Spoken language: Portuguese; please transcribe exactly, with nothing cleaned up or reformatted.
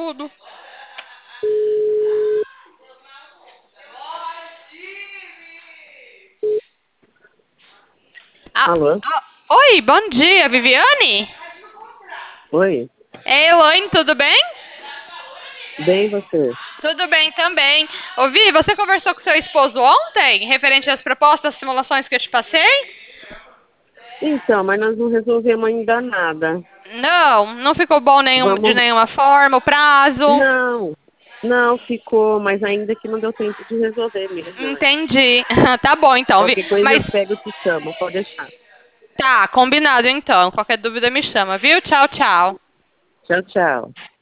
tudo. Ah, Alô? ah, oi, bom dia, Viviane? Oi? É Elaine, tudo bem? Bem você? Tudo bem também. Ouvi, você conversou com seu esposo ontem, referente às propostas, simulações que eu te passei? Então, mas nós não resolvemos ainda nada. Não, não ficou bom nenhum, de Vamos. nenhuma forma, o prazo. Não, não ficou, mas ainda que não deu tempo de resolver mesmo, né? Entendi. Tá bom então, Vi. Qualquer coisa Mas eu pego e te chamo, pode deixar. tá, combinado então. Qualquer dúvida me chama, viu? Tchau, tchau. Tchau, tchau.